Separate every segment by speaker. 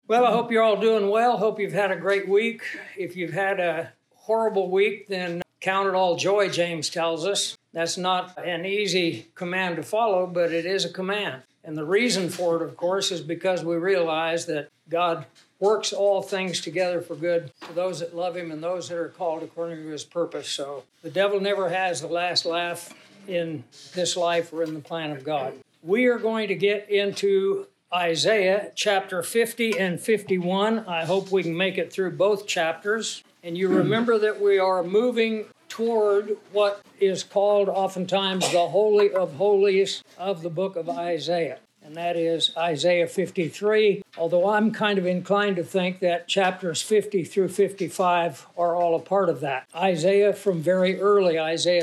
Speaker 1: Well, I hope you're all doing well. Hope you've had a great week. If you've had a horrible week, then count it all joy, James tells us. That's not an easy command to follow, but it is a command. And the reason for it, of course, is because we realize that God works all things together for good to those that love Him and those that are called according to His purpose. So the devil never has the last laugh in this life or in the plan of God. We are going to get into Isaiah chapter 50 and 51. I hope we can make it through both chapters. And you remember that we are moving toward what is called oftentimes the Holy of Holies of the book of Isaiah. And that is Isaiah 53, although I'm kind of inclined to think that chapters 50 through 55 are all a part of that. Isaiah from very early, Isaiah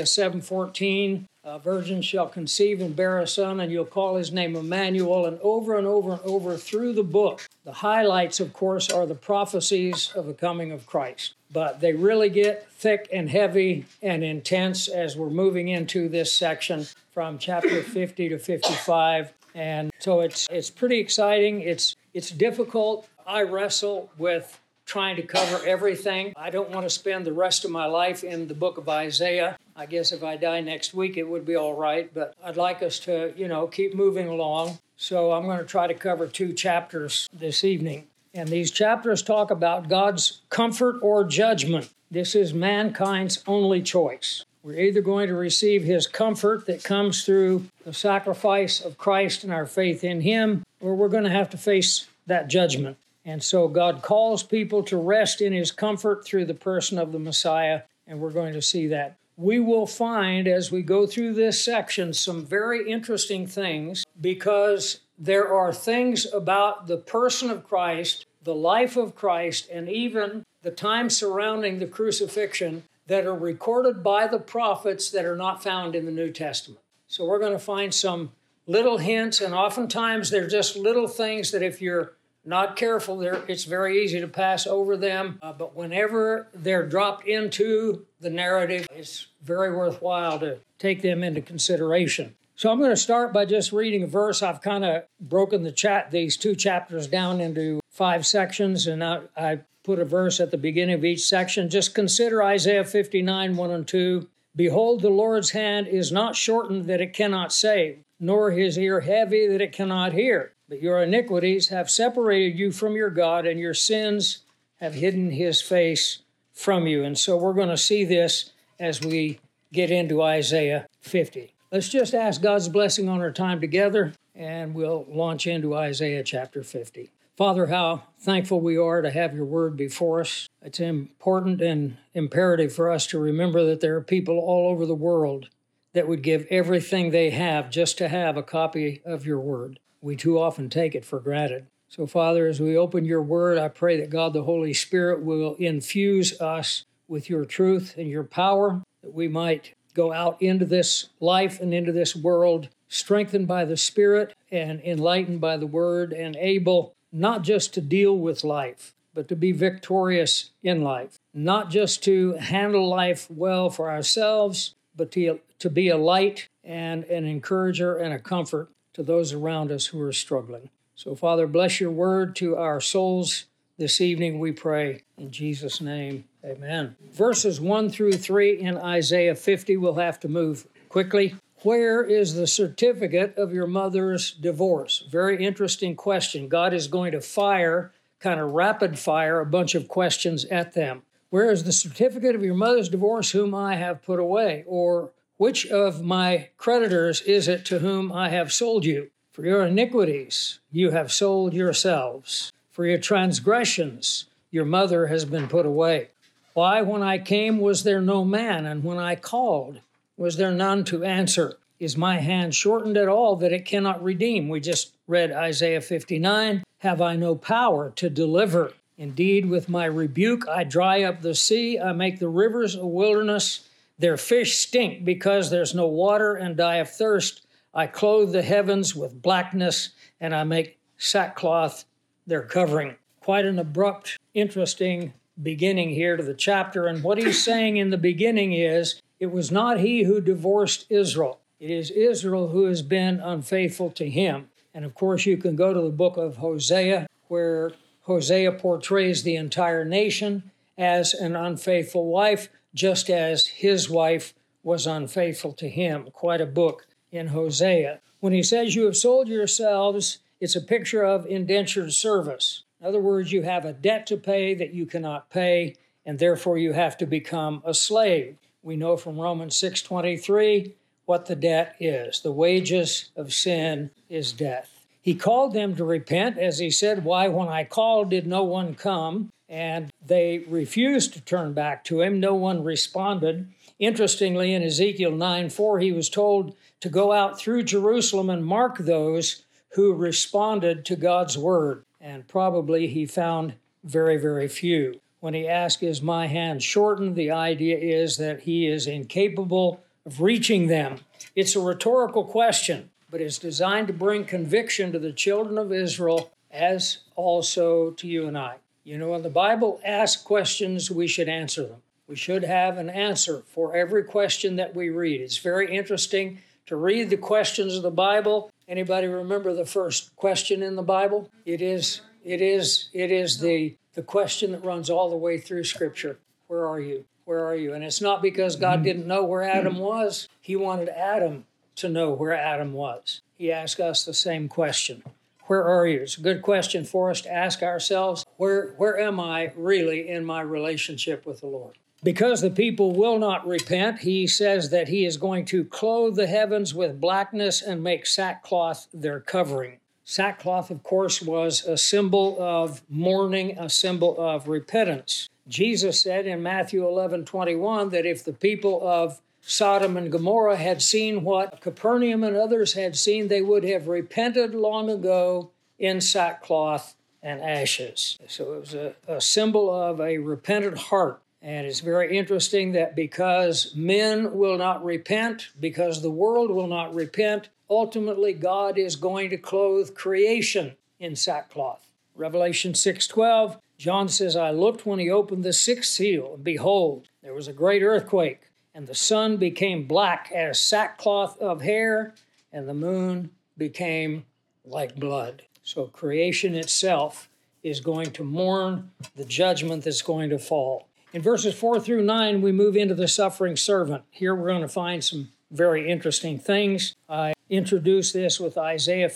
Speaker 1: 7:14, a virgin shall conceive and bear a son, and you'll call his name Emmanuel, and over and over and over through the book. The highlights, of course, are the prophecies of the coming of Christ. But they really get thick and heavy and intense as we're moving into this section from chapter 50 to 55. And so it's pretty exciting. It's difficult. I wrestle with trying to cover everything. I don't want to spend the rest of my life in the book of Isaiah. I guess if I die next week, it would be all right. But I'd like us to, keep moving along. So I'm going to try to cover 2 chapters this evening. And these chapters talk about God's comfort or judgment. This is mankind's only choice. We're either going to receive His comfort that comes through the sacrifice of Christ and our faith in Him, or we're going to have to face that judgment. And so God calls people to rest in His comfort through the person of the Messiah, and we're going to see that. We will find as we go through this section some very interesting things, because there are things about the person of Christ, the life of Christ, and even the time surrounding the crucifixion that are recorded by the prophets that are not found in the New Testament. So we're going to find some little hints, and oftentimes they're just little things that if you're not careful, it's very easy to pass over them. But whenever they're dropped into the narrative, it's very worthwhile to take them into consideration. So I'm going to start by just reading a verse. I've kind of broken these 2 chapters down into 5 sections, and I put a verse at the beginning of each section. Just consider Isaiah 59, 1 and 2. Behold, the Lord's hand is not shortened that it cannot save, nor His ear heavy that it cannot hear. But your iniquities have separated you from your God, and your sins have hidden His face from you. And so we're going to see this as we get into Isaiah 50. Let's just ask God's blessing on our time together, and we'll launch into Isaiah chapter 50. Father, how thankful we are to have your word before us. It's important and imperative for us to remember that there are people all over the world that would give everything they have just to have a copy of your word. We too often take it for granted. So, Father, as we open your word, I pray that God the Holy Spirit will infuse us with your truth and your power, that we might go out into this life and into this world strengthened by the Spirit and enlightened by the word, and able not just to deal with life, but to be victorious in life. Not just to handle life well for ourselves, but to be a light and an encourager and a comfort to those around us who are struggling. So, Father, bless your word to our souls this evening, we pray. In Jesus' name, amen. Verses 1 through 3 in Isaiah 50, we'll have to move quickly. Where is the certificate of your mother's divorce? Very interesting question. God is going to kind of rapid fire, a bunch of questions at them. Where is the certificate of your mother's divorce whom I have put away? Or which of my creditors is it to whom I have sold you? For your iniquities you have sold yourselves. For your transgressions your mother has been put away. Why, when I came, was there no man? And when I called, was there none to answer? Is my hand shortened at all that it cannot redeem? We just read Isaiah 59. Have I no power to deliver? Indeed, with my rebuke I dry up the sea. I make the rivers a wilderness. Their fish stink because there's no water and die of thirst. I clothe the heavens with blackness, and I make sackcloth their covering. Quite an abrupt, interesting beginning here to the chapter. And what he's saying in the beginning is, it was not he who divorced Israel. It is Israel who has been unfaithful to him. And of course, you can go to the book of Hosea, where Hosea portrays the entire nation as an unfaithful wife, just as his wife was unfaithful to him. Quite a book in Hosea. When he says you have sold yourselves, it's a picture of indentured service. In other words, you have a debt to pay that you cannot pay, and therefore you have to become a slave. We know from Romans 6:23 what the debt is. The wages of sin is death. He called them to repent, as he said, why, when I called, did no one come? And they refused to turn back to him. No one responded. Interestingly, in Ezekiel 9:4, he was told to go out through Jerusalem and mark those who responded to God's word. And probably he found very, very few. When he asked, is my hand shortened? The idea is that he is incapable of reaching them. It's a rhetorical question, but it's designed to bring conviction to the children of Israel, as also to you and I. You know, when the Bible asks questions, we should answer them. We should have an answer for every question that we read. It's very interesting to read the questions of the Bible. Anybody remember the first question in the Bible? It is the question that runs all the way through Scripture. Where are you? Where are you? And it's not because God didn't know where Adam was. He wanted Adam to know where Adam was. He asked us the same question. Where are you? It's a good question for us to ask ourselves. Where am I really in my relationship with the Lord? Because the people will not repent, he says that he is going to clothe the heavens with blackness and make sackcloth their covering. Sackcloth, of course, was a symbol of mourning, a symbol of repentance. Jesus said in Matthew 11:21 that if the people of Sodom and Gomorrah had seen what Capernaum and others had seen, they would have repented long ago in sackcloth and ashes. So it was a symbol of a repentant heart. And it's very interesting that because men will not repent, because the world will not repent, ultimately God is going to clothe creation in sackcloth. Revelation 6:12, John says, I looked when he opened the sixth seal, and behold, there was a great earthquake, and the sun became black as sackcloth of hair, and the moon became like blood. So creation itself is going to mourn the judgment that's going to fall. In verses 4 through 9, we move into the suffering servant. Here we're going to find some very interesting things. I introduce this with Isaiah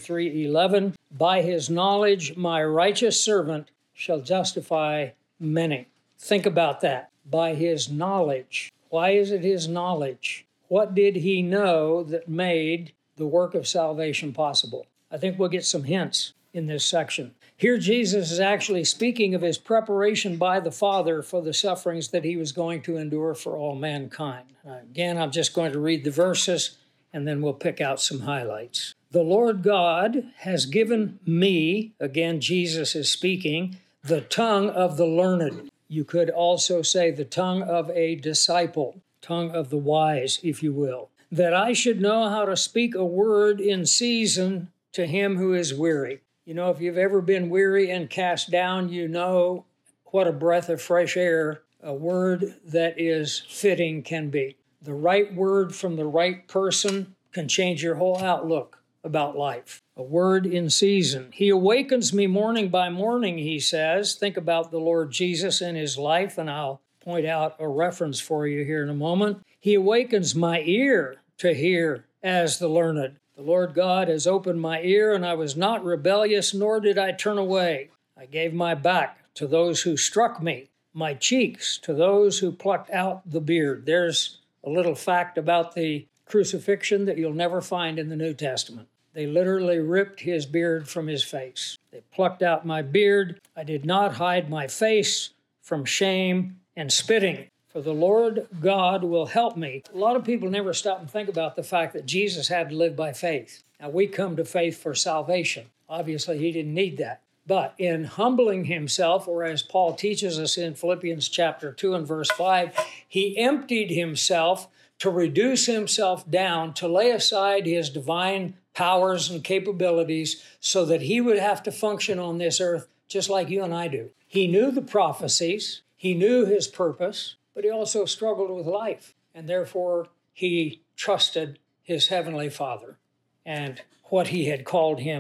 Speaker 1: 53:11. By his knowledge, my righteous servant shall justify many. Think about that. By his knowledge. Why is it his knowledge? What did he know that made the work of salvation possible? I think we'll get some hints in this section. Here Jesus is actually speaking of his preparation by the Father for the sufferings that he was going to endure for all mankind. Again, I'm just going to read the verses and then we'll pick out some highlights. The Lord God has given me, again Jesus is speaking, the tongue of the learned. You could also say the tongue of a disciple, tongue of the wise, if you will, that I should know how to speak a word in season to him who is weary. You know, if you've ever been weary and cast down, you know what a breath of fresh air a word that is fitting can be. The right word from the right person can change your whole outlook about life. A word in season. He awakens me morning by morning, he says. Think about the Lord Jesus in his life, and I'll point out a reference for you here in a moment. He awakens my ear to hear as the learned. The Lord God has opened my ear, and I was not rebellious, nor did I turn away. I gave my back to those who struck me, my cheeks to those who plucked out the beard. There's a little fact about the crucifixion that you'll never find in the New Testament. They literally ripped his beard from his face. They plucked out my beard. I did not hide my face from shame and spitting. For the Lord God will help me. A lot of people never stop and think about the fact that Jesus had to live by faith. Now, we come to faith for salvation. Obviously, he didn't need that. But in humbling himself, or as Paul teaches us in Philippians chapter 2 and verse 5, he emptied himself to reduce himself down, to lay aside his divine powers and capabilities so that he would have to function on this earth just like you and I do. He knew the prophecies. He knew his purpose. But he also struggled with life, and therefore he trusted his heavenly Father and what he had called him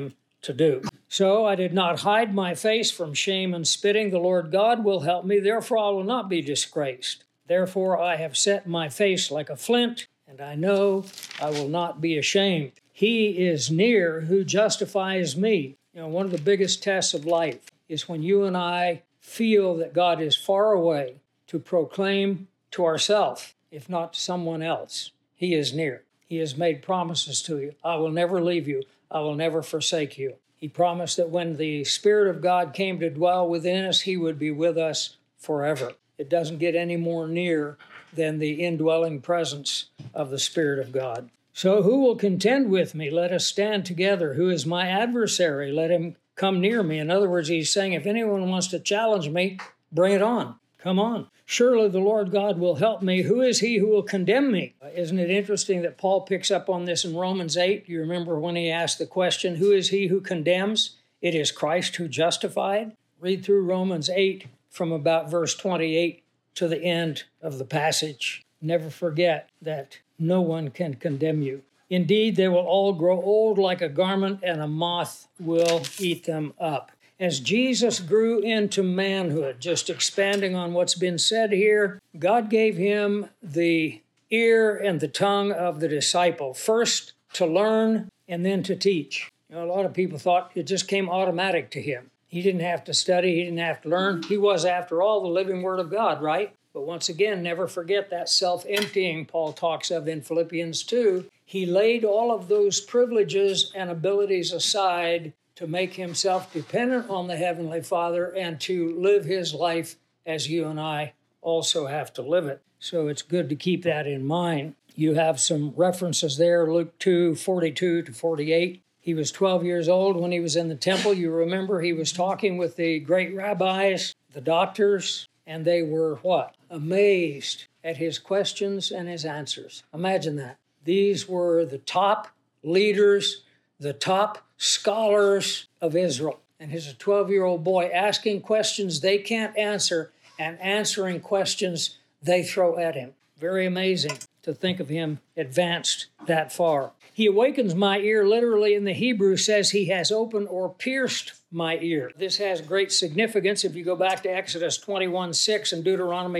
Speaker 1: to do. So I did not hide my face from shame and spitting. The Lord God will help me, therefore I will not be disgraced. Therefore I have set my face like a flint, and I know I will not be ashamed. He is near who justifies me. One of the biggest tests of life is when you and I feel that God is far away, to proclaim to ourselves, if not to someone else, He is near. He has made promises to you. I will never leave you. I will never forsake you. He promised that when the Spirit of God came to dwell within us, He would be with us forever. It doesn't get any more near than the indwelling presence of the Spirit of God. So who will contend with me? Let us stand together. Who is my adversary? Let him come near me. In other words, he's saying, if anyone wants to challenge me, bring it on. Come on. Surely the Lord God will help me. Who is he who will condemn me? Isn't it interesting that Paul picks up on this in Romans 8? You remember when he asked the question, who is he who condemns? It is Christ who justified. Read through Romans 8 from about verse 28 to the end of the passage. Never forget that no one can condemn you. Indeed, they will all grow old like a garment, and a moth will eat them up. As Jesus grew into manhood, just expanding on what's been said here, God gave him the ear and the tongue of the disciple, first to learn and then to teach. A lot of people thought it just came automatic to him. He didn't have to study, he didn't have to learn. He was, after all, the living Word of God, right? But once again, never forget that self-emptying Paul talks of in Philippians 2. He laid all of those privileges and abilities aside to make himself dependent on the Heavenly Father and to live his life as you and I also have to live it. So it's good to keep that in mind. You have some references there, Luke 2:42 to 48. He was 12 years old when he was in the temple. You remember he was talking with the great rabbis, the doctors, and they were what? Amazed at his questions and his answers. Imagine that. These were the top leaders, the top scholars of Israel. And here's a 12-year-old boy asking questions they can't answer and answering questions they throw at him. Very amazing to think of him advanced that far. He awakens my ear, literally in the Hebrew says he has opened or pierced my ear. This has great significance. If you go back to Exodus 21:6 and Deuteronomy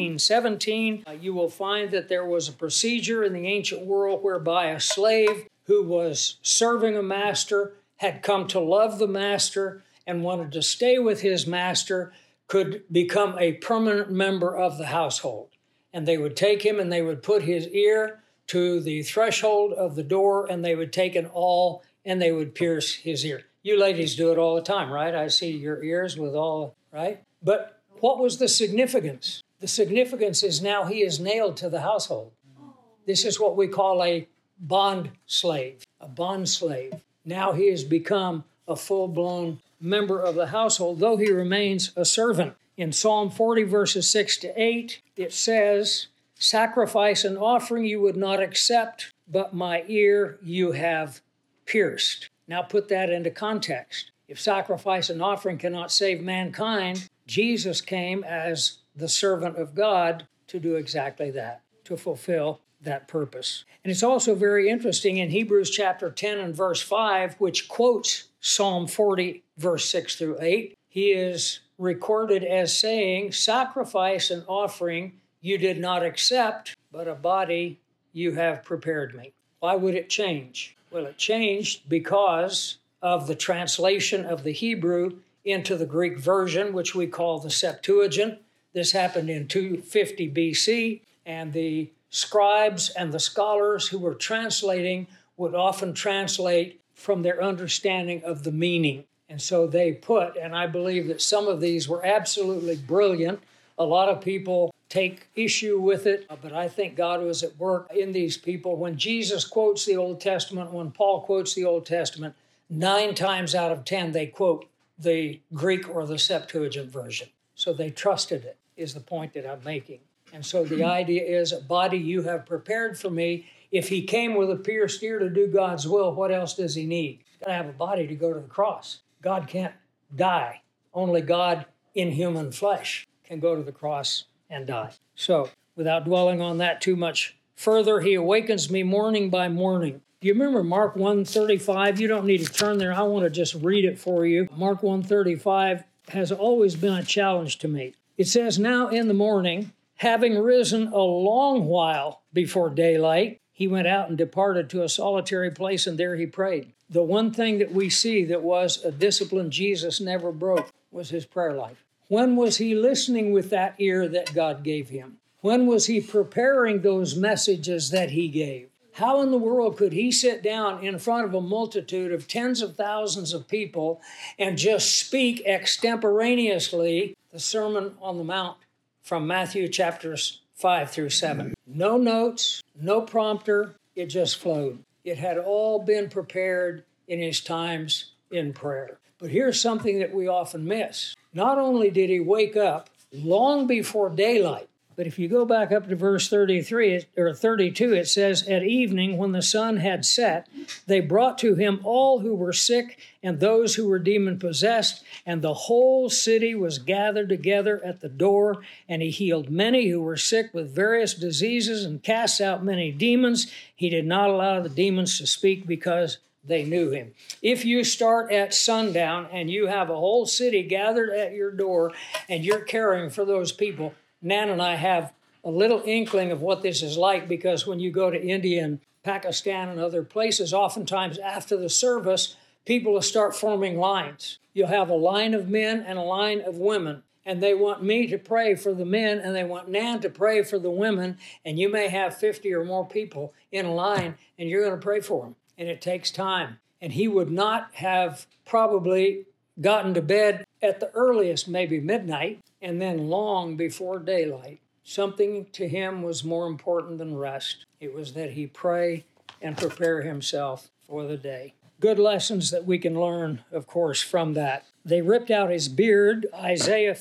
Speaker 1: 15:17, you will find that there was a procedure in the ancient world whereby a slave who was serving a master, had come to love the master, and wanted to stay with his master, could become a permanent member of the household. And they would take him and they would put his ear to the threshold of the door, and they would take an awl and they would pierce his ear. You ladies do it all the time, right? I see your ears with all, right? But what was the significance? The significance is now he is nailed to the household. This is what we call a bond slave, a bond slave. Now he has become a full-blown member of the household, though he remains a servant. In Psalm 40, verses 6 to 8, it says, sacrifice and offering you would not accept, but my ear you have pierced. Now put that into context. If sacrifice and offering cannot save mankind, Jesus came as the servant of God to do exactly that, to fulfill that purpose. And it's also very interesting in Hebrews chapter 10 and verse 5, which quotes Psalm 40, verse 6 through 8. He is recorded as saying, sacrifice and offering you did not accept, but a body you have prepared me. Why would it change? Well, it changed because of the translation of the Hebrew into the Greek version, which we call the Septuagint. This happened in 250 BC, and the scribes and the scholars who were translating would often translate from their understanding of the meaning. And so they put, and I believe that some of these were absolutely brilliant. A lot of people take issue with it, but I think God was at work in these people. When Jesus quotes the Old Testament, when Paul quotes the Old Testament, 9 times out of 10 they quote the Greek or the Septuagint version. So they trusted it, is the point that I'm making. And so the idea is, a body you have prepared for me. If he came with a pierced ear to do God's will, what else does he need? He's got to have a body to go to the cross. God can't die. Only God in human flesh can go to the cross and die. So, without dwelling on that too much further, he awakens me morning by morning. Do you remember Mark 1:35? You don't need to turn there. I want to just read it for you. Mark 1:35 has always been a challenge to me. It says, "Now in the morning, having risen a long while before daylight, he went out and departed to a solitary place, and there he prayed." The one thing that we see that was a discipline Jesus never broke was his prayer life. When was he listening with that ear that God gave him? When was he preparing those messages that he gave? How in the world could he sit down in front of a multitude of tens of thousands of people and just speak extemporaneously the Sermon on the Mount from Matthew chapters 5 through 7? No notes, no prompter, it just flowed. It had all been prepared in his times in prayer. But here's something that we often miss. Not only did he wake up long before daylight, but if you go back up to verse 33 or 32, it says, "At evening, when the sun had set, they brought to him all who were sick and those who were demon-possessed, and the whole city was gathered together at the door, and he healed many who were sick with various diseases and cast out many demons. He did not allow the demons to speak because they knew him." If you start at sundown and you have a whole city gathered at your door and you're caring for those people, Nan and I have a little inkling of what this is like, because when you go to India and Pakistan and other places, oftentimes after the service, people will start forming lines. You'll have a line of men and a line of women, and they want me to pray for the men, and they want Nan to pray for the women, and you may have 50 or more people in a line, and you're going to pray for them, and it takes time. And he would not have probably gotten to bed at the earliest, maybe midnight, and then long before daylight. Something to him was more important than rest. It was that he pray and prepare himself for the day. Good lessons that we can learn, of course, from that. They ripped out his beard. Isaiah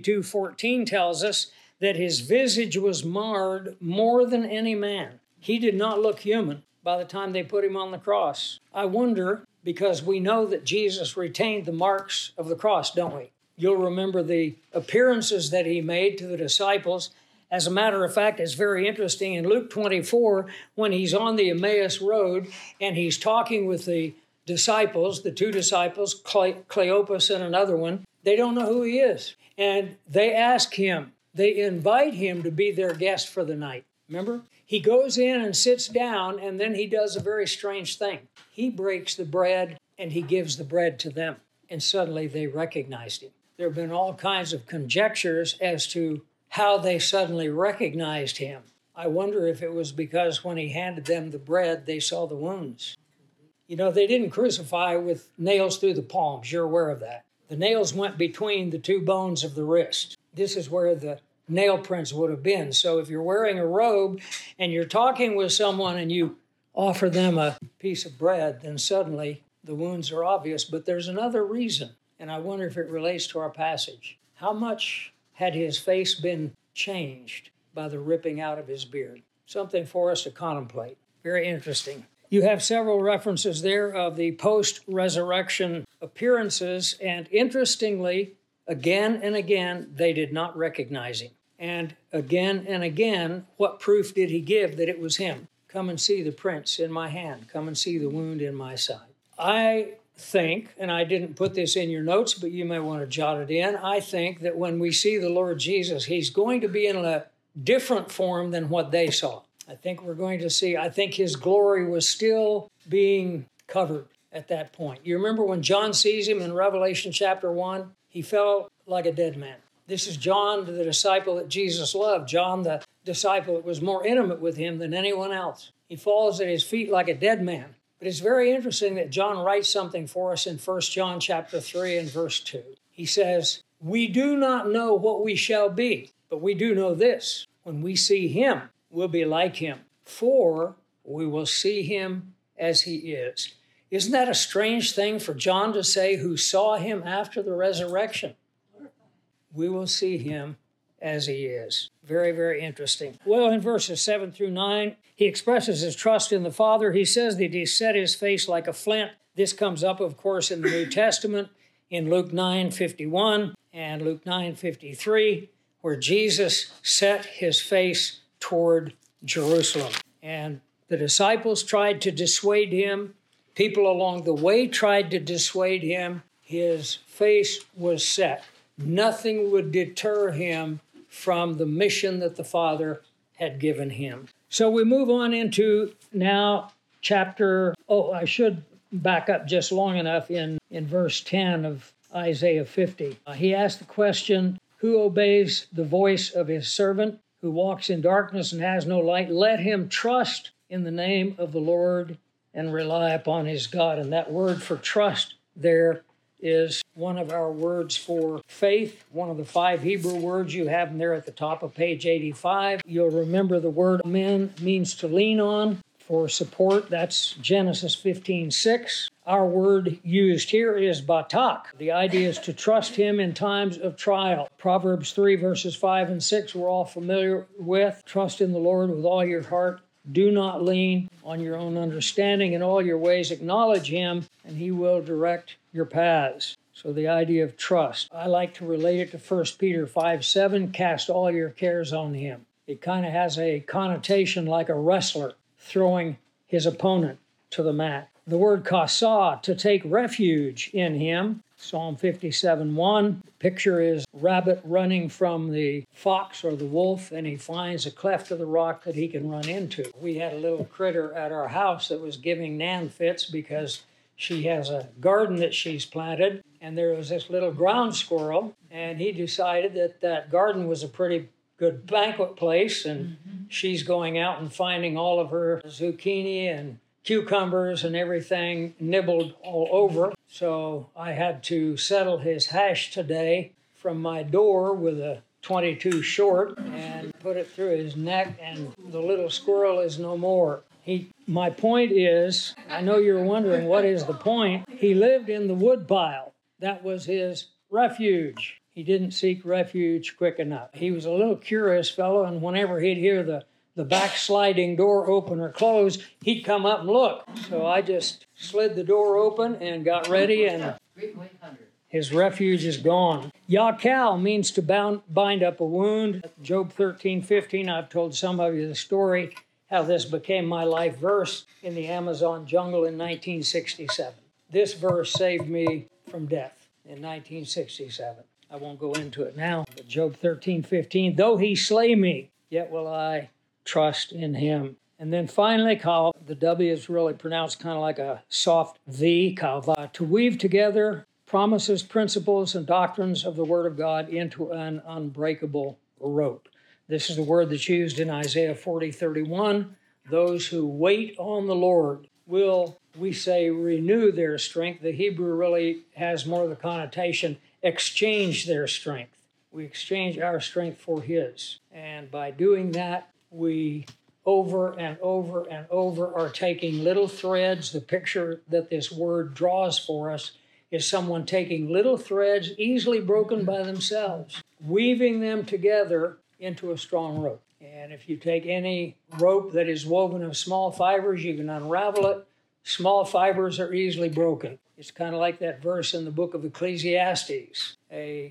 Speaker 1: 52:14 tells us that his visage was marred more than any man. He did not look human by the time they put him on the cross. I wonder, because we know that Jesus retained the marks of the cross, don't we? You'll remember the appearances that he made to the disciples. As a matter of fact, it's very interesting. In Luke 24, when he's on the Emmaus Road and he's talking with the disciples, the two disciples, Cleopas and another one, they don't know who he is. And they ask him, they invite him to be their guest for the night. Remember? He goes in and sits down, and then he does a very strange thing. He breaks the bread and he gives the bread to them. And suddenly they recognized him. There have been all kinds of conjectures as to how they suddenly recognized him. I wonder if it was because when he handed them the bread, they saw the wounds. You know, they didn't crucify with nails through the palms. You're aware of that. The nails went between the two bones of the wrist. This is where the nail prints would have been. So if you're wearing a robe and you're talking with someone and you offer them a piece of bread, then suddenly the wounds are obvious. But there's another reason, and I wonder if it relates to our passage. How much had his face been changed by the ripping out of his beard? Something for us to contemplate. Very interesting. You have several references there of the post-resurrection appearances, and interestingly, again and again, they did not recognize him. And again, what proof did he give that it was him? Come and see the prints in my hand. Come and see the wound in my side. I think, and I didn't put this in your notes, but you may want to jot it in, I think that when we see the Lord Jesus, he's going to be in a different form than what they saw. I think we're going to see, I think his glory was still being covered at that point. You remember when John sees him in Revelation chapter 1? He fell like a dead man. This is John, the disciple that Jesus loved. John, the disciple that was more intimate with him than anyone else. He falls at his feet like a dead man. But it's very interesting that John writes something for us in 1 John chapter 3 and verse 2. He says, "We do not know what we shall be, but we do know this. When we see him, we'll be like him, for we will see him as he is." Isn't that a strange thing for John to say, who saw him after the resurrection? We will see him as he is. Very, very interesting. Well, in verses 7 through 9, he expresses his trust in the Father. He says that he set his face like a flint. This comes up, of course, in the New Testament, in Luke 9:51 and Luke 9:53, where Jesus set his face toward Jerusalem. And The disciples tried to dissuade him. People along the way tried to dissuade him. His face was set. Nothing would deter him from the mission that the Father had given him. So we move on into now I should back up just long enough in verse 10 of Isaiah 50. He asked the question, who obeys the voice of his servant, who walks in darkness and has no light? Let him trust in the name of the Lord and rely upon his God. And that word for trust there is one of our words for faith, one of the 5 Hebrew words. You have them there at the top of page 85. You'll remember the word amen means to lean on for support. That's Genesis 15:6. Our word used here is batak. The idea is to trust him in times of trial. Proverbs 3 verses 5 and 6 we're all familiar with. Trust in the Lord with all your heart. Do not lean on your own understanding. In all your ways acknowledge him, and he will direct your paths. So the idea of trust. I like to relate it to 1 Peter 5:7, cast all your cares on him. It kind of has a connotation like a wrestler throwing his opponent to the mat. The word kasah, to take refuge in him. Psalm 57:1. Picture is rabbit running from the fox or the wolf, and he finds a cleft of the rock that he can run into. We had a little critter at our house that was giving Nan fits because she has a garden that she's planted, and there was this little ground squirrel, and he decided that that garden was a pretty good banquet place, and she's going out and finding all of her zucchini and cucumbers and everything nibbled all over. So I had to settle his hash today from my door with a 22 short and put it through his neck, and the little squirrel is no more. My point is, I know you're wondering what is the point. He lived in the woodpile. That was his refuge. He didn't seek refuge quick enough. He was a little curious fellow, and whenever he'd hear the backsliding door open or close, he'd come up and look. So I just slid the door open and got ready, and his refuge is gone. Yakal means to bind up a wound. Job 13:15, I've told some of you the story, how this became my life verse in the Amazon jungle in 1967. This verse saved me from death in 1967. I won't go into it now, but Job 13:15, though he slay me, yet will I trust in him. And then finally, the W is really pronounced kind of like a soft V, kalva, to weave together promises, principles, and doctrines of the Word of God into an unbreakable rope. This is the word that's used in Isaiah 40:31. Those who wait on the Lord will, we say, renew their strength. The Hebrew really has more of the connotation, exchange their strength. We exchange our strength for his. And by doing that, we over and over and over are taking little threads. The picture that this word draws for us is someone taking little threads easily broken by themselves, weaving them together into a strong rope. And if you take any rope that is woven of small fibers, you can unravel it. Small fibers are easily broken. It's kind of like that verse in the book of Ecclesiastes. A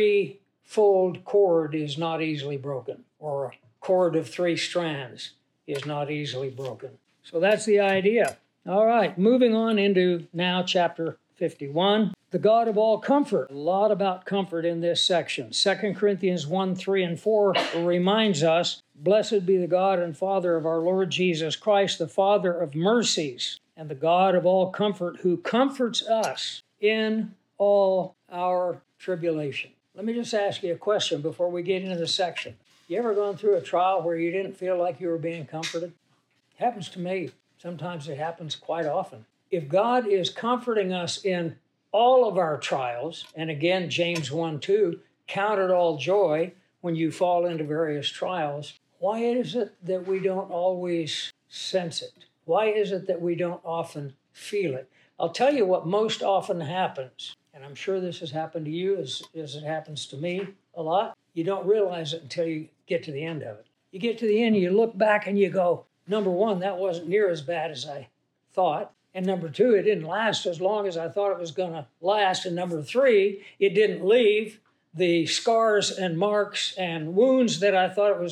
Speaker 1: 3-fold cord is not easily broken, or a cord of 3 strands is not easily broken. So that's the idea. All right, moving on into now chapter 51. The God of all comfort. A lot about comfort in this section. 2 Corinthians 1:3-4 reminds us, blessed be the God and Father of our Lord Jesus Christ, the Father of mercies, and the God of all comfort, who comforts us in all our tribulation. Let me just ask you a question before we get into the section. You ever gone through a trial where you didn't feel like you were being comforted? It happens to me. Sometimes it happens quite often. If God is comforting us in all of our trials, and again, James 1:2, count it all joy when you fall into various trials, why is it that we don't always sense it? Why is it that we don't often feel it? I'll tell you what most often happens, and I'm sure this has happened to you as it happens to me a lot. You don't realize it until you get to the end of it. You get to the end, you look back and you go, number one, that wasn't near as bad as I thought. And number two, it didn't last as long as I thought it was going to last. And number three, it didn't leave the scars and marks and wounds that I thought it was going to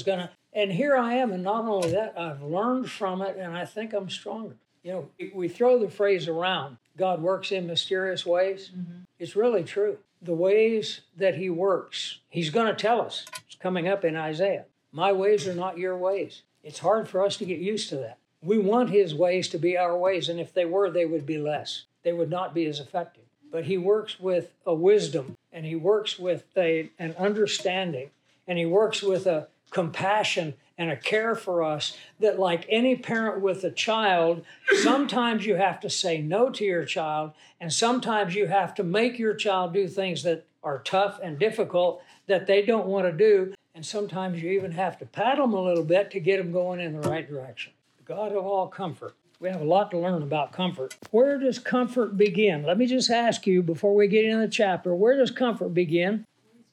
Speaker 1: And here I am, and not only that, I've learned from it, and I think I'm stronger. You know, we throw the phrase around, God works in mysterious ways. Mm-hmm. It's really true. The ways that he works, he's going to tell us. It's coming up in Isaiah. My ways are not your ways. It's hard for us to get used to that. We want his ways to be our ways, and if they were, they would be less. They would not be as effective. But he works with a wisdom, and he works with an understanding, and he works with a compassion and a care for us that, like any parent with a child, sometimes you have to say no to your child, and sometimes you have to make your child do things that are tough and difficult that they don't want to do, and sometimes you even have to pat them a little bit to get them going in the right direction. God of all comfort. We have a lot to learn about comfort. Where does comfort begin? Let me just ask you before we get into the chapter, where does comfort begin?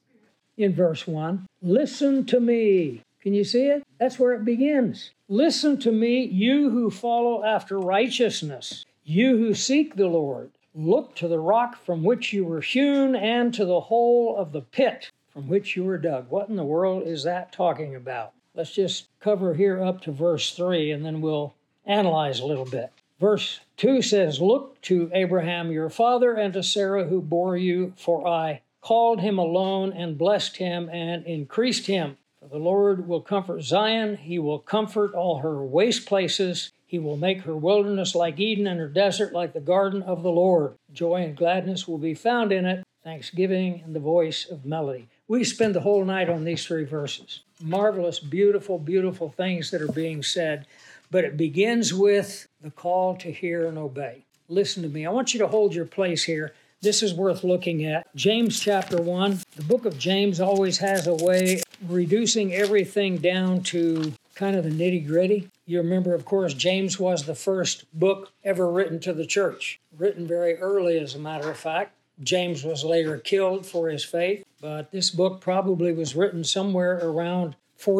Speaker 1: In verse 1. Listen to me. Can you see it? That's where it begins. Listen to me, you who follow after righteousness, you who seek the Lord. Look to the rock from which you were hewn and to the hole of the pit from which you were dug. What in the world is that talking about? Let's just cover here up to verse 3, and then we'll analyze a little bit. Verse 2 says, Look to Abraham your father and to Sarah who bore you, for I called him alone and blessed him and increased him. For the Lord will comfort Zion. He will comfort all her waste places. He will make her wilderness like Eden and her desert like the garden of the Lord. Joy and gladness will be found in it, thanksgiving and the voice of melody. We spend the whole night on these 3 verses. Marvelous, beautiful, beautiful things that are being said. But it begins with the call to hear and obey. Listen to me. I want you to hold your place here. This is worth looking at. James chapter 1. The book of James always has a way of reducing everything down to kind of the nitty-gritty. You remember, of course, James was the first book ever written to the church. Written very early, as a matter of fact. James was later killed for his faith, but this book probably was written somewhere around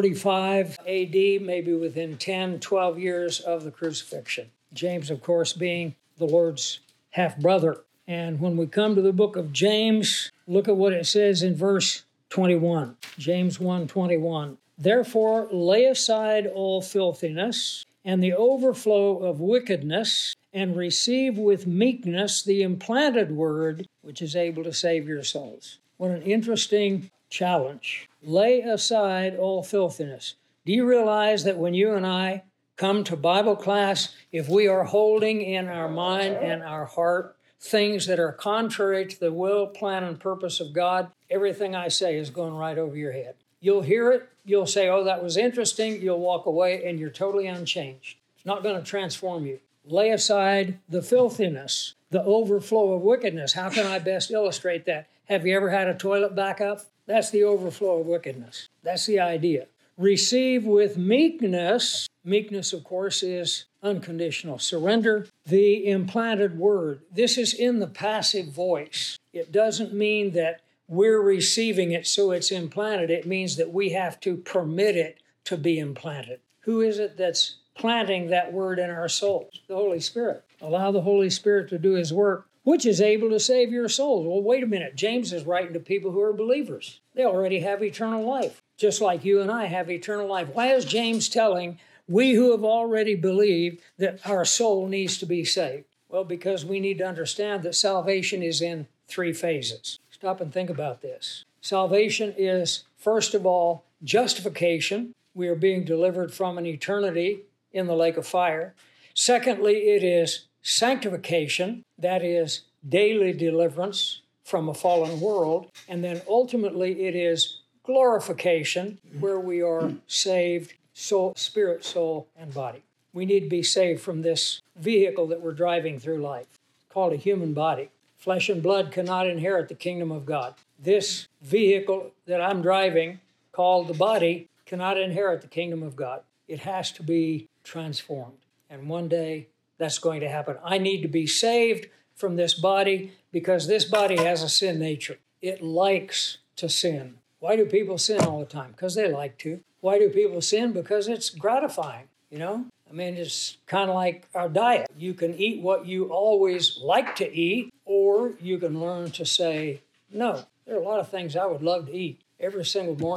Speaker 1: 45 AD, maybe within 10, 12 years of the crucifixion. James, of course, being the Lord's half-brother. And when we come to the book of James, look at what it says in verse 21. James 1:21. Therefore, lay aside all filthiness and the overflow of wickedness, and receive with meekness the implanted word, which is able to save your souls. What an interesting challenge. Lay aside all filthiness. Do you realize that when you and I come to Bible class, if we are holding in our mind and our heart things that are contrary to the will, plan, and purpose of God, everything I say is going right over your head. You'll hear it, you'll say, oh, that was interesting, you'll walk away, and you're totally unchanged. It's not going to transform you. Lay aside the filthiness, the overflow of wickedness. How can I best illustrate that? Have you ever had a toilet back up? That's the overflow of wickedness. That's the idea. Receive with meekness. Meekness, of course, is unconditional surrender. The implanted word. This is in the passive voice. It doesn't mean that we're receiving it so it's implanted. It means that we have to permit it to be implanted. Who is it that's planting that word in our souls? The Holy Spirit. Allow the Holy Spirit to do his work, which is able to save your souls. Well, wait a minute. James is writing to people who are believers. They already have eternal life, just like you and I have eternal life. Why is James telling we who have already believed that our soul needs to be saved? Well, because we need to understand that salvation is in 3 phases. Stop and think about this. Salvation is, first of all, justification. We are being delivered from an eternity in the lake of fire. Secondly, it is sanctification. That is daily deliverance from a fallen world. And then ultimately it is glorification, where we are saved, soul, spirit, soul, and body. We need to be saved from this vehicle that we're driving through life, called a human body. Flesh and blood cannot inherit the kingdom of God. This vehicle that I'm driving, called the body, cannot inherit the kingdom of God. It has to be transformed. And one day that's going to happen. I need to be saved from this body because this body has a sin nature. It likes to sin. Why do people sin all the time? Because they like to. Why do people sin? Because it's gratifying, I mean, it's kind of like our diet. You can eat what you always like to eat, or you can learn to say no. There are a lot of things I would love to eat every single morning.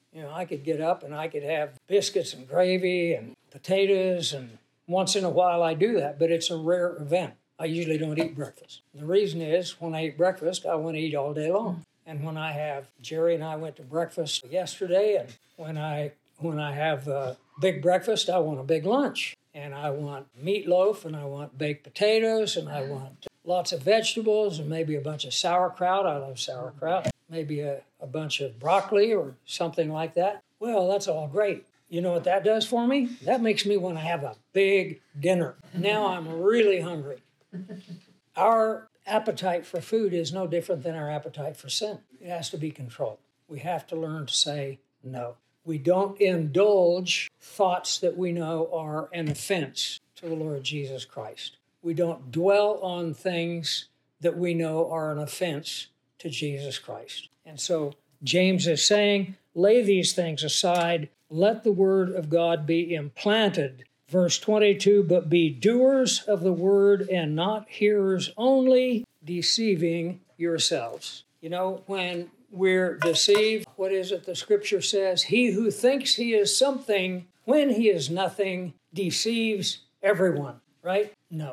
Speaker 1: I could get up and I could have biscuits and gravy and potatoes, and once in a while I do that, but it's a rare event. I usually don't eat breakfast. The reason is when I eat breakfast, I want to eat all day long. And when I have, Jerry and I went to breakfast yesterday, and when I have a big breakfast, I want a big lunch. And I want meatloaf, and I want baked potatoes, and I want lots of vegetables, and maybe a bunch of sauerkraut. I love sauerkraut. Maybe a bunch of broccoli or something like that. Well, that's all great. You know what that does for me? That makes me want to have a big dinner. Now I'm really hungry. Our appetite for food is no different than our appetite for sin. It has to be controlled. We have to learn to say no. We don't indulge thoughts that we know are an offense to the Lord Jesus Christ. We don't dwell on things that we know are an offense to Jesus Christ. And so James is saying, lay these things aside. Let the word of God be implanted. Verse 22, but be doers of the word and not hearers only, deceiving yourselves. When we're deceived, what is it the scripture says? He who thinks he is something when he is nothing deceives everyone, right? No.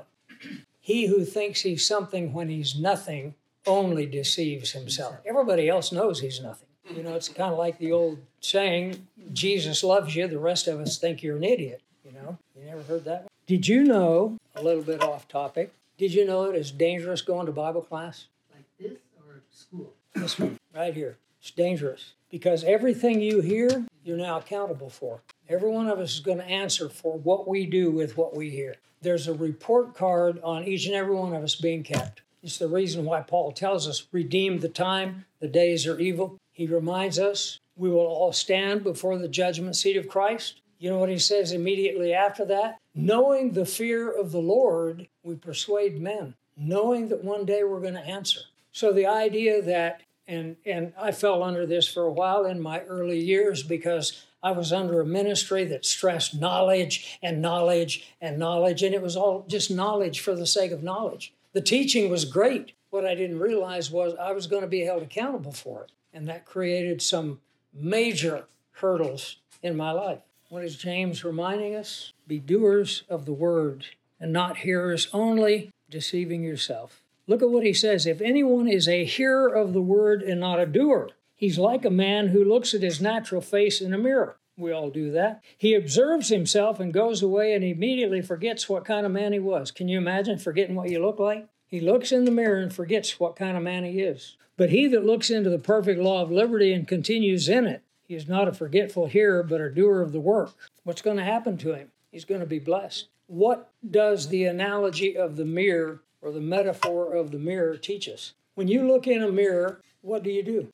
Speaker 1: He who thinks he's something when he's nothing only deceives himself. Everybody else knows he's nothing. It's kind of like the old saying, Jesus loves you, the rest of us think you're an idiot. You never heard that one? Did you know, a little bit off topic, did you know it is dangerous going to Bible class?
Speaker 2: Like this or school?
Speaker 1: This one, right here. It's dangerous because everything you hear, you're now accountable for. Every one of us is going to answer for what we do with what we hear. There's a report card on each and every one of us being kept. It's the reason why Paul tells us, redeem the time, the days are evil. He reminds us we will all stand before the judgment seat of Christ. You know what he says immediately after that? Knowing the fear of the Lord, we persuade men, knowing that one day we're going to answer. So the idea that, and I fell under this for a while in my early years because I was under a ministry that stressed knowledge and knowledge and knowledge, and it was all just knowledge for the sake of knowledge. The teaching was great. What I didn't realize was I was going to be held accountable for it, and that created some major hurdles in my life. What is James reminding us? Be doers of the word and not hearers only, deceiving yourself. Look at what he says. If anyone is a hearer of the word and not a doer, he's like a man who looks at his natural face in a mirror. We all do that. He observes himself and goes away and immediately forgets what kind of man he was. Can you imagine forgetting what you look like? He looks in the mirror and forgets what kind of man he is. But he that looks into the perfect law of liberty and continues in it, he is not a forgetful hearer, but a doer of the work. What's going to happen to him? He's going to be blessed. What does the analogy of the mirror or the metaphor of the mirror teach us? When you look in a mirror, what do?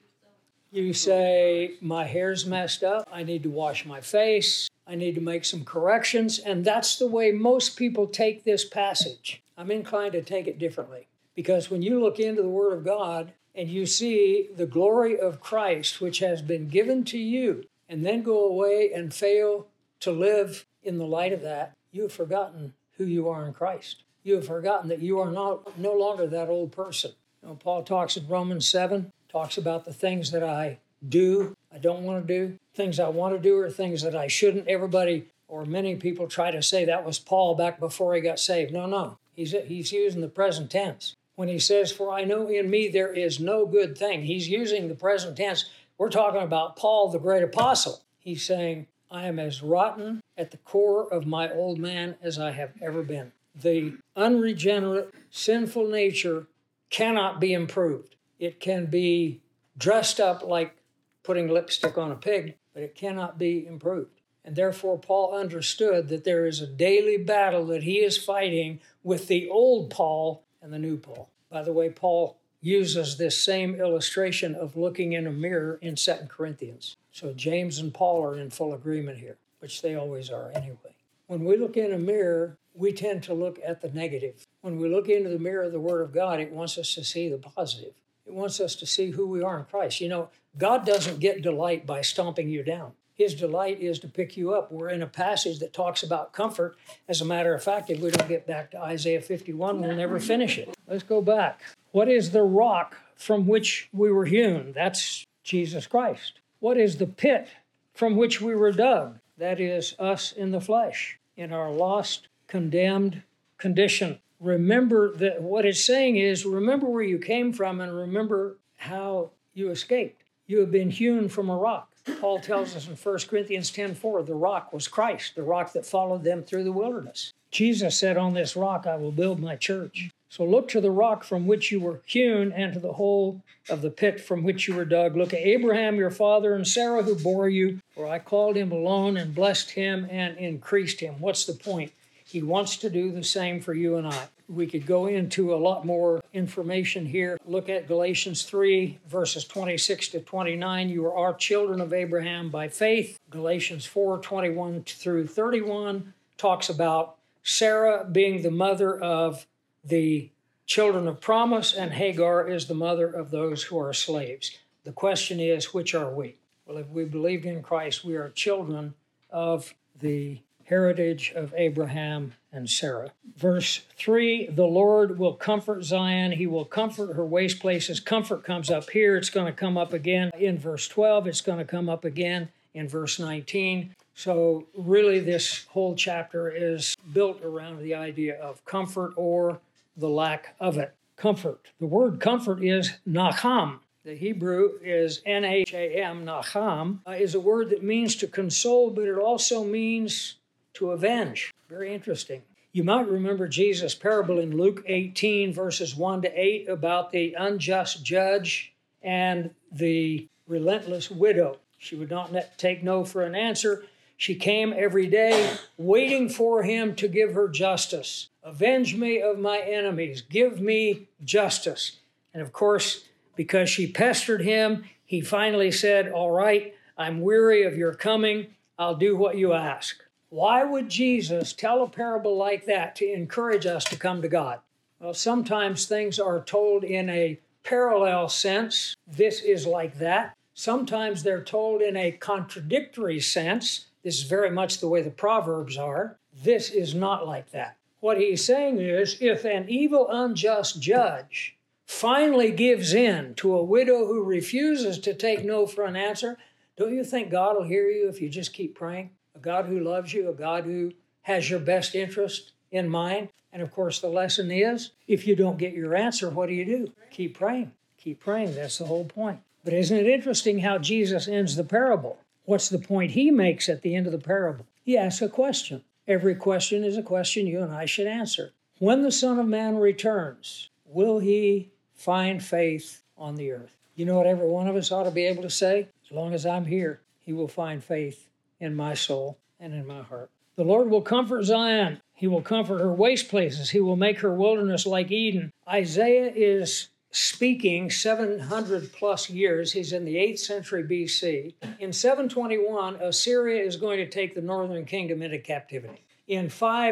Speaker 1: You say, my hair's messed up. I need to wash my face. I need to make some corrections. And that's the way most people take this passage. I'm inclined to take it differently. Because when you look into the Word of God, and you see the glory of Christ, which has been given to you, and then go away and fail to live in the light of that, you have forgotten who you are in Christ. You have forgotten that you are no longer that old person. Paul talks in Romans 7, talks about the things that I do, I don't want to do, things I want to do or things that I shouldn't. Everybody or many people try to say that was Paul back before he got saved. No. He's using the present tense. When he says, for I know in me there is no good thing, he's using the present tense. We're talking about Paul, the great apostle. He's saying, I am as rotten at the core of my old man as I have ever been. The unregenerate, sinful nature cannot be improved. It can be dressed up like putting lipstick on a pig, but it cannot be improved. And therefore, Paul understood that there is a daily battle that he is fighting with the old Paul and the new Paul. By the way, Paul uses this same illustration of looking in a mirror in 2 Corinthians. So James and Paul are in full agreement here, which they always are anyway. When we look in a mirror, we tend to look at the negative. When we look into the mirror of the Word of God, it wants us to see the positive. It wants us to see who we are in Christ. God doesn't get delight by stomping you down. His delight is to pick you up. We're in a passage that talks about comfort. As a matter of fact, if we don't get back to Isaiah 51, we'll never finish it. Let's go back. What is the rock from which we were hewn? That's Jesus Christ. What is the pit from which we were dug? That is us in the flesh, in our lost, condemned condition. Remember that what it's saying is, remember where you came from and remember how you escaped. You have been hewn from a rock. Paul tells us in 1 Corinthians 10:4, the rock was Christ, the rock that followed them through the wilderness. Jesus said, on this rock I will build my church. So look to the rock from which you were hewn and to the hole of the pit from which you were dug. Look at Abraham, your father, and Sarah, who bore you. For I called him alone and blessed him and increased him. What's the point? He wants to do the same for you and I. We could go into a lot more information here. Look at Galatians 3, verses 26 to 29. You are children of Abraham by faith. Galatians 4, 21 through 31 talks about Sarah being the mother of the children of promise, and Hagar is the mother of those who are slaves. The question is, which are we? Well, if we believed in Christ, we are children of the heritage of Abraham and Sarah. Verse 3, the Lord will comfort Zion. He will comfort her waste places. Comfort comes up here. It's going to come up again in verse 12. It's going to come up again in verse 19. So really this whole chapter is built around the idea of comfort or the lack of it. Comfort. The word comfort is nacham. The Hebrew is N-H-A-M, nacham, is a word that means to console, but it also means to avenge. Very interesting. You might remember Jesus' parable in Luke 18, verses 1 to 8, about the unjust judge and the relentless widow. She would not take no for an answer. She came every day waiting for him to give her justice. Avenge me of my enemies. Give me justice. And of course, because she pestered him, he finally said, all right, I'm weary of your coming. I'll do what you ask. Why would Jesus tell a parable like that to encourage us to come to God? Well, sometimes things are told in a parallel sense. This is like that. Sometimes they're told in a contradictory sense. This is very much the way the Proverbs are. This is not like that. What he's saying is, if an evil, unjust judge finally gives in to a widow who refuses to take no for an answer, don't you think God will hear you if you just keep praying? A God who loves you, a God who has your best interest in mind. And of course, the lesson is, if you don't get your answer, what do? Keep praying. Keep praying. That's the whole point. But isn't it interesting how Jesus ends the parable? What's the point he makes at the end of the parable? He asks a question. Every question is a question you and I should answer. When the Son of Man returns, will he find faith on the earth? You know what every one of us ought to be able to say? As long as I'm here, he will find faith in my soul and in my heart. The Lord will comfort Zion. He will comfort her waste places. He will make her wilderness like Eden. Isaiah is speaking 700 plus years. He's in the 8th century BC. In 721, Assyria is going to take the northern kingdom into captivity. In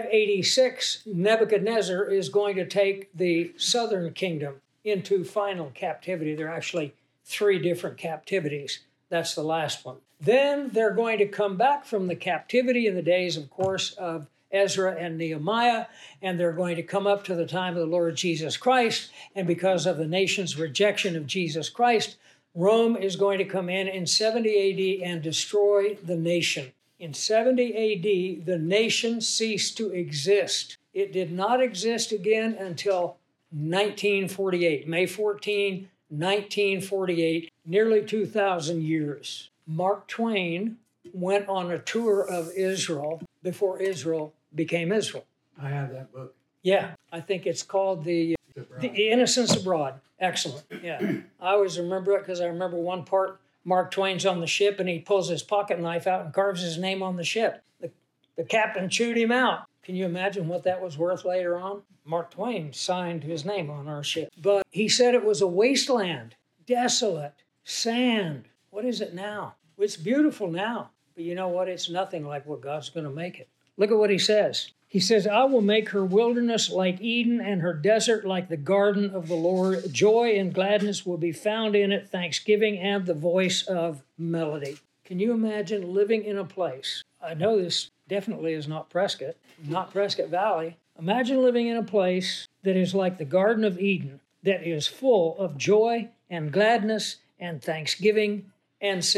Speaker 1: 586, Nebuchadnezzar is going to take the southern kingdom into final captivity. There are actually 3 different captivities. That's the last one. Then they're going to come back from the captivity in the days, of course, of Ezra and Nehemiah, and they're going to come up to the time of the Lord Jesus Christ. And because of the nation's rejection of Jesus Christ, Rome is going to come in 70 AD and destroy the nation. In 70 AD, the nation ceased to exist. It did not exist again until 1948, May 14, 1948, nearly 2,000 years. Mark Twain went on a tour of Israel before Israel became Israel.
Speaker 2: I have that book.
Speaker 1: Yeah, I think it's called The Innocents Abroad. Excellent, yeah. I always remember it because I remember one part, Mark Twain's on the ship and he pulls his pocket knife out and carves his name on the ship. The captain chewed him out. Can you imagine what that was worth later on? Mark Twain signed his name on our ship. But he said it was a wasteland, desolate, sand. What is it now? It's beautiful now. But you know what? It's nothing like what God's going to make it. Look at what he says. He says, I will make her wilderness like Eden and her desert like the garden of the Lord. Joy and gladness will be found in it, thanksgiving and the voice of melody. Can you imagine living in a place? I know this definitely is not Prescott Valley. Imagine living in a place that is like the Garden of Eden, that is full of joy and gladness and thanksgiving and singing.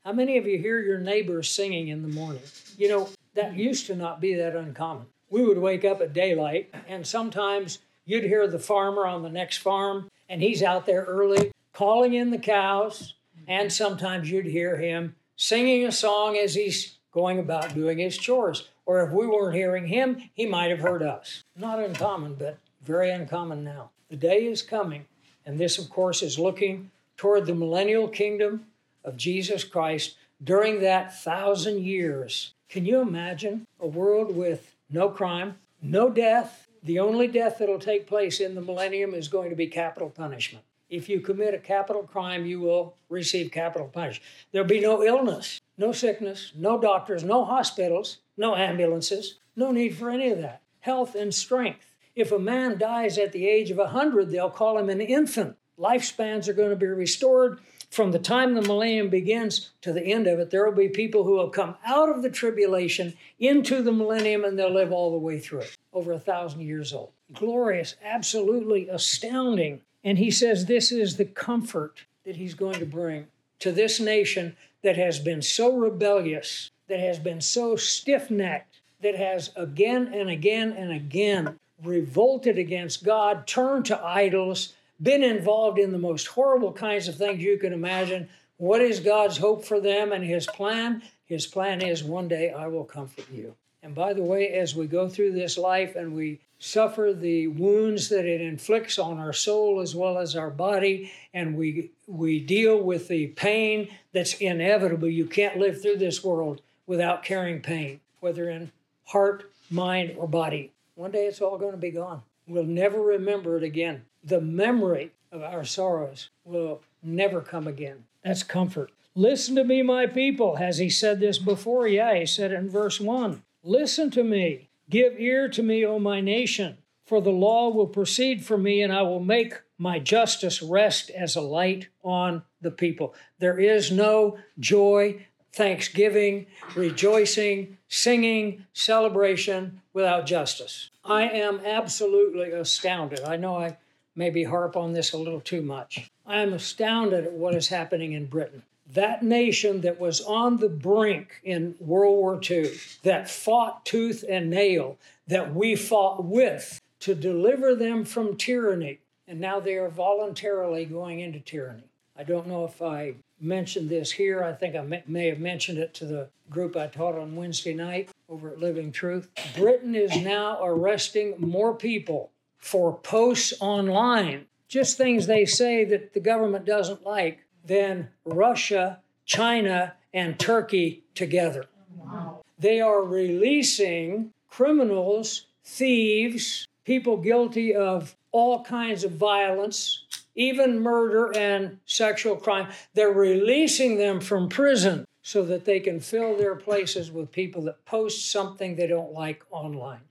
Speaker 1: How many of you hear your neighbors singing in the morning? You know, that used to not be that uncommon. We would wake up at daylight, and sometimes you'd hear the farmer on the next farm, and he's out there early calling in the cows, and sometimes you'd hear him singing a song as he's going about doing his chores. Or if we weren't hearing him, he might have heard us. Not uncommon, but very uncommon now. The day is coming, and this, of course, is looking toward the millennial kingdom of Jesus Christ during that 1,000 years. Can you imagine a world with no crime, no death? The only death that will take place in the millennium is going to be capital punishment. If you commit a capital crime, you will receive capital punishment. There'll be no illness, no sickness, no doctors, no hospitals, no ambulances, no need for any of that. Health and strength. If a man dies at the age of 100, they'll call him an infant. Lifespans are going to be restored. From the time the millennium begins to the end of it, there will be people who will come out of the tribulation into the millennium, and they'll live all the way through it, over 1,000 years old. Glorious, absolutely astounding. And he says this is the comfort that he's going to bring to this nation that has been so rebellious, that has been so stiff-necked, that has again and again and again revolted against God, turned to idols, been involved in the most horrible kinds of things you can imagine. What is God's hope for them and his plan? His plan is one day I will comfort you. And by the way, as we go through this life and we suffer the wounds that it inflicts on our soul as well as our body, and we deal with the pain that's inevitable. You can't live through this world without carrying pain, whether in heart, mind, or body. One day it's all going to be gone. We'll never remember it again. The memory of our sorrows will never come again. That's comfort. Listen to me, my people. Has he said this before? Yeah, he said it in verse 1. Listen to me. Give ear to me, O my nation, for the law will proceed from me, and I will make my justice rest as a light on the people. There is no joy, thanksgiving, rejoicing, singing, celebration without justice. I am absolutely astounded. I know I maybe harp on this a little too much. I am astounded at what is happening in Britain. That nation that was on the brink in World War II, that fought tooth and nail, that we fought with to deliver them from tyranny, and now they are voluntarily going into tyranny. I don't know if I mentioned this here. I think I may have mentioned it to the group I taught on Wednesday night over at Living Truth. Britain is now arresting more people for posts online, just things they say that the government doesn't like, than Russia, China, and Turkey together. Wow. They are releasing criminals, thieves, people guilty of all kinds of violence, even murder and sexual crime. They're releasing them from prison so that they can fill their places with people that post something they don't like online.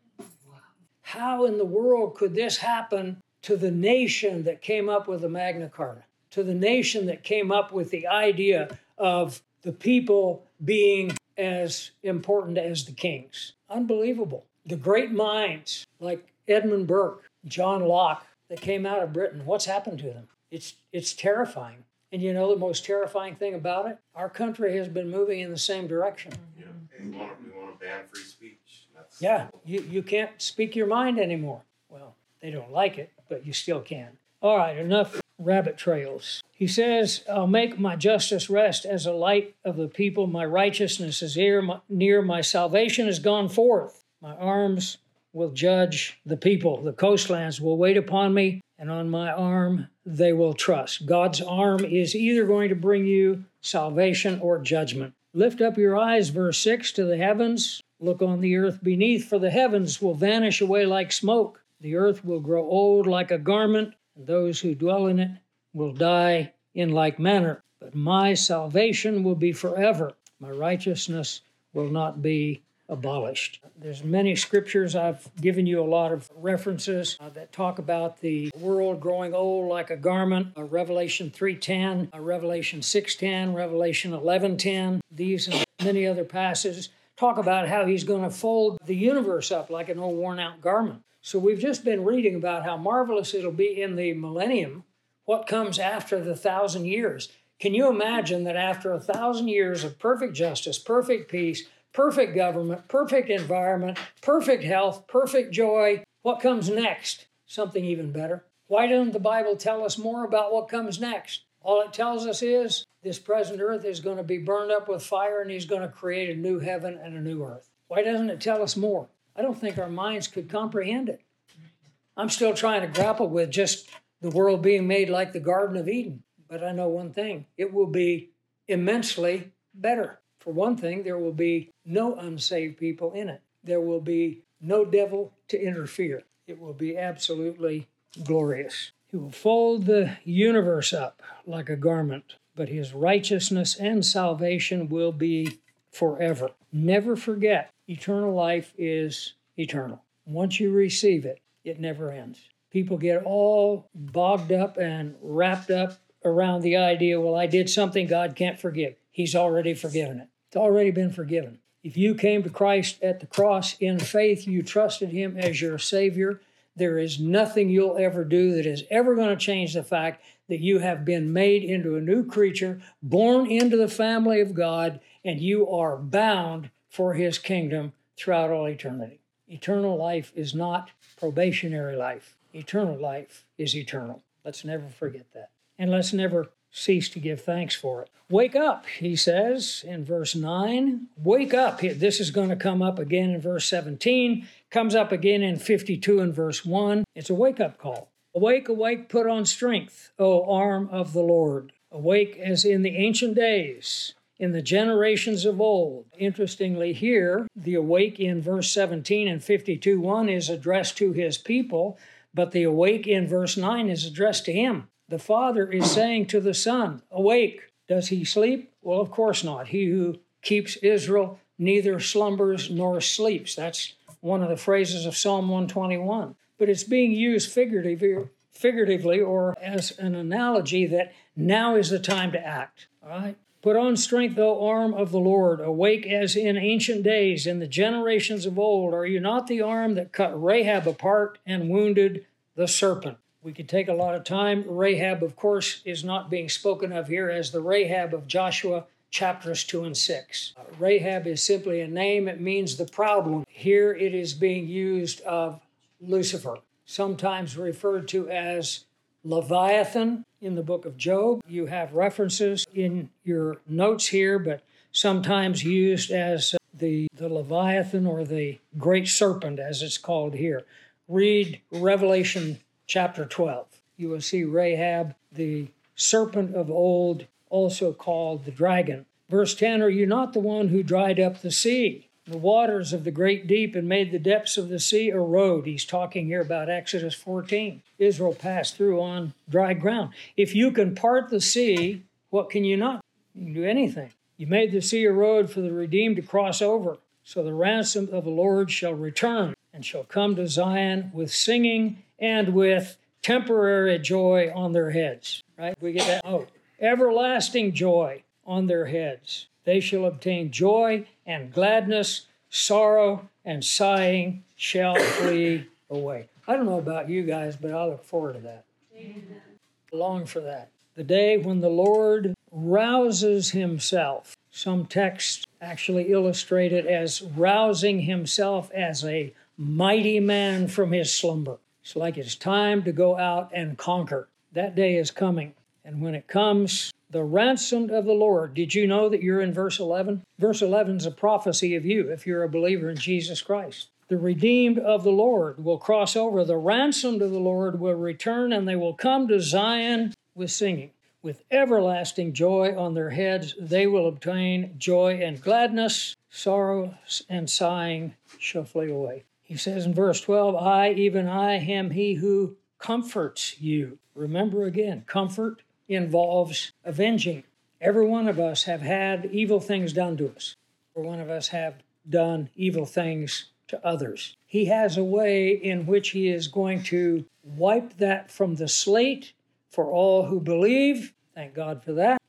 Speaker 1: How in the world could this happen to the nation that came up with the Magna Carta, to the nation that came up with the idea of the people being as important as the kings? Unbelievable. The great minds like Edmund Burke, John Locke, that came out of Britain, what's happened to them? It's terrifying. And you know the most terrifying thing about it? Our country has been moving in the same direction.
Speaker 3: Yeah, we want to ban free speech.
Speaker 1: Yeah, you can't speak your mind anymore. Well, they don't like it, but you still can. All right, enough rabbit trails. He says, I'll make my justice rest as a light of the people. My righteousness is near. My salvation has gone forth. My arms will judge the people. The coastlands will wait upon me, and on my arm they will trust. God's arm is either going to bring you salvation or judgment. Lift up your eyes, verse 6, to the heavens. Look on the earth beneath, for the heavens will vanish away like smoke. The earth will grow old like a garment, and those who dwell in it will die in like manner. But my salvation will be forever. My righteousness will not be abolished. There's many scriptures. I've given you a lot of references that talk about the world growing old like a garment. Revelation 3:10, Revelation 6:10, Revelation 11:10. These and many other passages talk about how he's going to fold the universe up like an old worn-out garment. So we've just been reading about how marvelous it'll be in the millennium, what comes after the 1,000 years. Can you imagine that after 1,000 years of perfect justice, perfect peace, perfect government, perfect environment, perfect health, perfect joy, what comes next? Something even better. Why doesn't the Bible tell us more about what comes next? All it tells us is this present earth is going to be burned up with fire and he's going to create a new heaven and a new earth. Why doesn't it tell us more? I don't think our minds could comprehend it. I'm still trying to grapple with just the world being made like the Garden of Eden. But I know one thing, it will be immensely better. For one thing, there will be no unsaved people in it. There will be no devil to interfere. It will be absolutely glorious. He will fold the universe up like a garment, but his righteousness and salvation will be forever. Never forget, eternal life is eternal. Once you receive it, it never ends. People get all bogged up and wrapped up around the idea, well, I did something God can't forgive. He's already forgiven it. It's already been forgiven. If you came to Christ at the cross in faith, you trusted him as your Savior, there is nothing you'll ever do that is ever going to change the fact that you have been made into a new creature, born into the family of God, and you are bound for his kingdom throughout all eternity. Eternal life is not probationary life. Eternal life is eternal. Let's never forget that. And let's never cease to give thanks for it. Wake up, he says in verse 9. Wake up. This is going to come up again in verse 17. Comes up again in 52 and verse 1. It's a wake-up call. Awake, awake, put on strength, O arm of the Lord. Awake as in the ancient days, in the generations of old. Interestingly here, the awake in verse 17 and 52:1 is addressed to his people, but the awake in verse 9 is addressed to him. The Father is saying to the Son, awake. Does he sleep? Well, of course not. He who keeps Israel neither slumbers nor sleeps. That's one of the phrases of Psalm 121. But it's being used figuratively or as an analogy that now is the time to act. All right? Put on strength, O arm of the Lord. Awake as in ancient days, in the generations of old. Are you not the arm that cut Rahab apart and wounded the serpent? We could take a lot of time. Rahab, of course, is not being spoken of here as the Rahab of Joshua chapters 2 and 6. Rahab is simply a name. It means the proud one. Here it is being used of Lucifer, sometimes referred to as Leviathan in the book of Job. You have references in your notes here, but sometimes used as the Leviathan or the great serpent, as it's called here. Read Revelation chapter 12. You will see Rahab, the serpent of old, also called the dragon. Verse 10, are you not the one who dried up the sea, the waters of the great deep, and made the depths of the sea a road? He's talking here about Exodus 14. Israel passed through on dry ground. If you can part the sea, what can you not? You can do anything. You made the sea a road for the redeemed to cross over. So the ransom of the Lord shall return and shall come to Zion with singing and with temporary joy on their heads. Right? We get that. Oh, everlasting joy on their heads. They shall obtain joy and gladness, sorrow and sighing shall flee away. I don't know about you guys, but I look forward to that. Amen. I long for that. The day when the Lord rouses himself. Some texts actually illustrate it as rousing himself as a mighty man from his slumber. It's like it's time to go out and conquer. That day is coming. And when it comes, the ransomed of the Lord. Did you know that you're in verse 11? Verse 11 is a prophecy of you if you're a believer in Jesus Christ. The redeemed of the Lord will cross over. The ransomed of the Lord will return, and they will come to Zion with singing. With everlasting joy on their heads, they will obtain joy and gladness. Sorrow and sighing shall flee away. He says in verse 12, I, even I, am he who comforts you. Remember again, comfort involves avenging. Every one of us have had evil things done to us. Every one of us have done evil things to others. He has a way in which he is going to wipe that from the slate for all who believe. Thank God for that.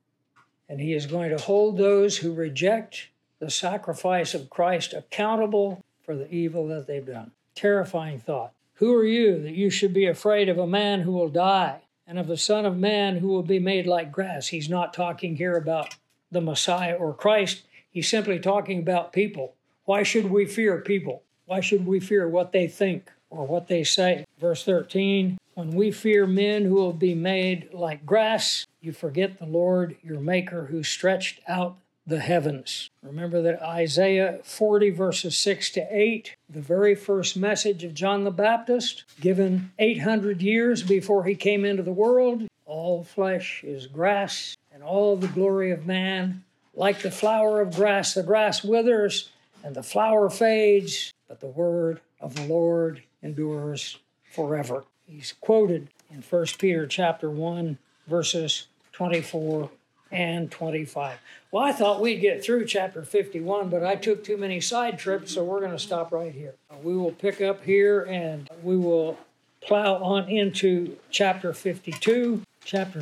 Speaker 1: And he is going to hold those who reject the sacrifice of Christ accountable for the evil that they've done. Terrifying thought. Who are you that you should be afraid of a man who will die? and of the Son of Man who will be made like grass. He's not talking here about the Messiah or Christ. He's simply talking about people. Why should we fear people? Why should we fear what they think or what they say? Verse 13, when we fear men who will be made like grass, you forget the Lord your Maker who stretched out the heavens. Remember that Isaiah 40 verses 6 to 8, the very first message of John the Baptist, given 800 years before he came into the world, all flesh is grass, and all the glory of man, like the flower of grass, the grass withers, and the flower fades, but the word of the Lord endures forever. He's quoted in 1 Peter chapter 1, verses 24 and 25. Well, I thought we'd get through chapter 51, but I took too many side trips, so we're going to stop right here. We will pick up here and we will plow on into chapter 52. Chapter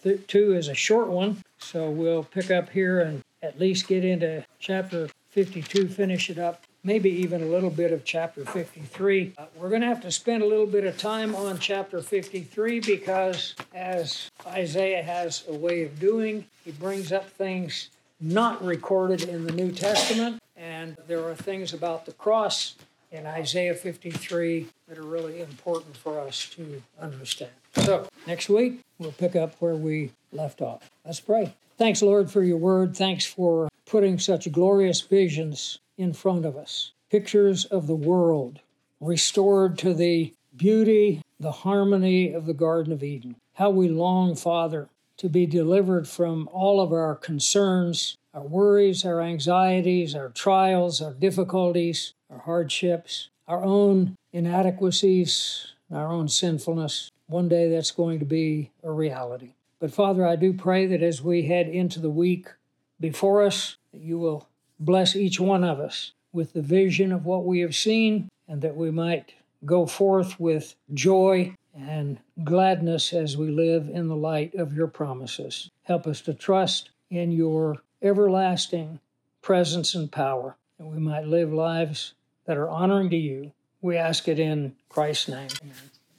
Speaker 1: 52 is a short one, so we'll pick up here and at least get into chapter 52, finish it up, maybe even a little bit of chapter 53. We're going to have to spend a little bit of time on chapter 53 because, as Isaiah has a way of doing, he brings up things not recorded in the New Testament, and there are things about the cross in Isaiah 53 that are really important for us to understand. So, next week, we'll pick up where we left off. Let's pray. Thanks, Lord, for your word. Thanks for putting such glorious visions in front of us. Pictures of the world restored to the beauty, the harmony of the Garden of Eden. How we long, Father, to be delivered from all of our concerns, our worries, our anxieties, our trials, our difficulties, our hardships, our own inadequacies, our own sinfulness. One day that's going to be a reality. But Father, I do pray that as we head into the week before us, that you will bless each one of us with the vision of what we have seen, and that we might go forth with joy and gladness as we live in the light of your promises. Help us to trust in your everlasting presence and power, that we might live lives that are honoring to you. We ask it in Christ's name. Amen.